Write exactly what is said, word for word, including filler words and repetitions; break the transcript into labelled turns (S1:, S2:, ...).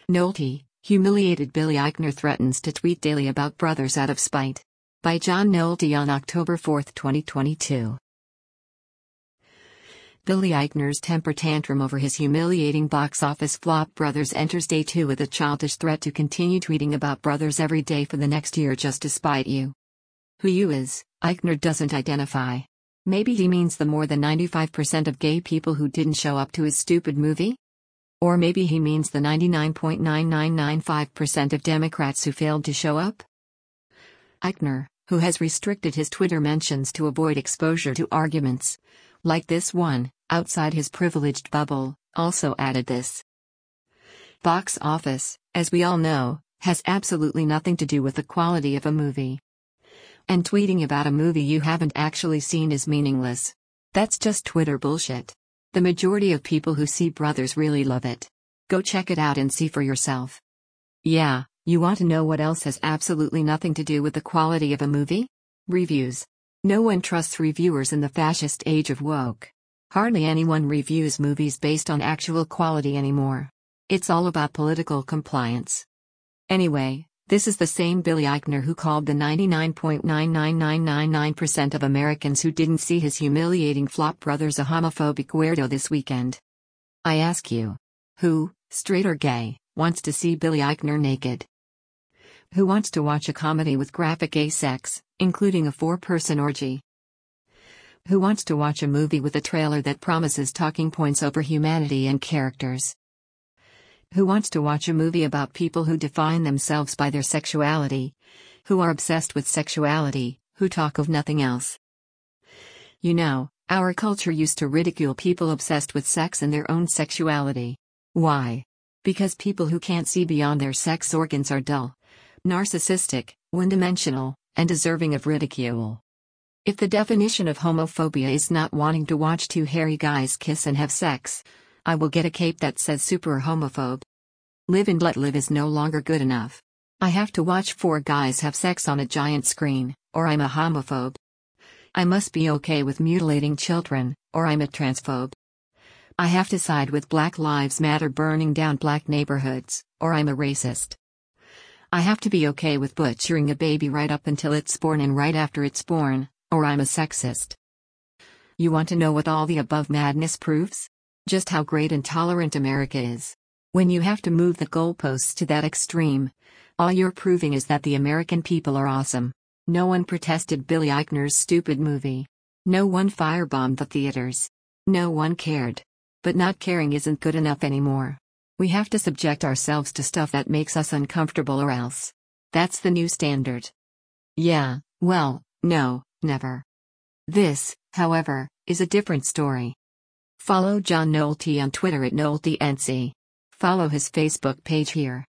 S1: Nolte, humiliated Billy Eichner threatens to tweet daily about brothers out of spite. By John Nolte on October fourth, twenty twenty-two. Billy Eichner's temper tantrum over his humiliating box office flop Brothers enters day two with a childish threat to continue tweeting about Brothers every day for the next year just to spite you. Who you is, Eichner doesn't identify. Maybe he means the more than ninety-five percent of gay people who didn't show up to his stupid movie? Or maybe he means the ninety-nine point nine nine nine five percent of Democrats who failed to show up? Eichner, who has restricted his Twitter mentions to avoid exposure to arguments like this one, outside his privileged bubble, also added this. Box office, as we all know, has absolutely nothing to do with the quality of a movie. And tweeting about a movie you haven't actually seen is meaningless. That's just Twitter bullshit. The majority of people who see Brothers really love it. Go check it out and see for yourself. Yeah, you want to know what else has absolutely nothing to do with the quality of a movie? Reviews. No one trusts reviewers in the fascist age of woke. Hardly anyone reviews movies based on actual quality anymore. It's all about political compliance. Anyway, this is the same Billy Eichner who called the ninety-nine point nine nine nine nine nine percent of Americans who didn't see his humiliating flop Brothers a homophobic weirdo this weekend. I ask you. Who, straight or gay, wants to see Billy Eichner naked? Who wants to watch a comedy with graphic gay sex, including a four-person orgy? Who wants to watch a movie with a trailer that promises talking points over humanity and characters? Who wants to watch a movie about people who define themselves by their sexuality, who are obsessed with sexuality, who talk of nothing else? You know, our culture used to ridicule people obsessed with sex and their own sexuality. Why? Because people who can't see beyond their sex organs are dull, narcissistic, one-dimensional, and deserving of ridicule. If the definition of homophobia is not wanting to watch two hairy guys kiss and have sex, I will get a cape that says super homophobe. Live and let live is no longer good enough. I have to watch four guys have sex on a giant screen, or I'm a homophobe. I must be okay with mutilating children, or I'm a transphobe. I have to side with Black Lives Matter burning down black neighborhoods, or I'm a racist. I have to be okay with butchering a baby right up until it's born and right after it's born, or I'm a sexist. You want to know what all the above madness proves? Just how great and tolerant America is. When you have to move the goalposts to that extreme, all you're proving is that the American people are awesome. No one protested Billy Eichner's stupid movie. No one firebombed the theaters. No one cared. But not caring isn't good enough anymore. We have to subject ourselves to stuff that makes us uncomfortable or else. That's the new standard. Yeah, well, no, never. This, however, is a different story. Follow John Nolte on Twitter at NolteNC. Follow his Facebook page here.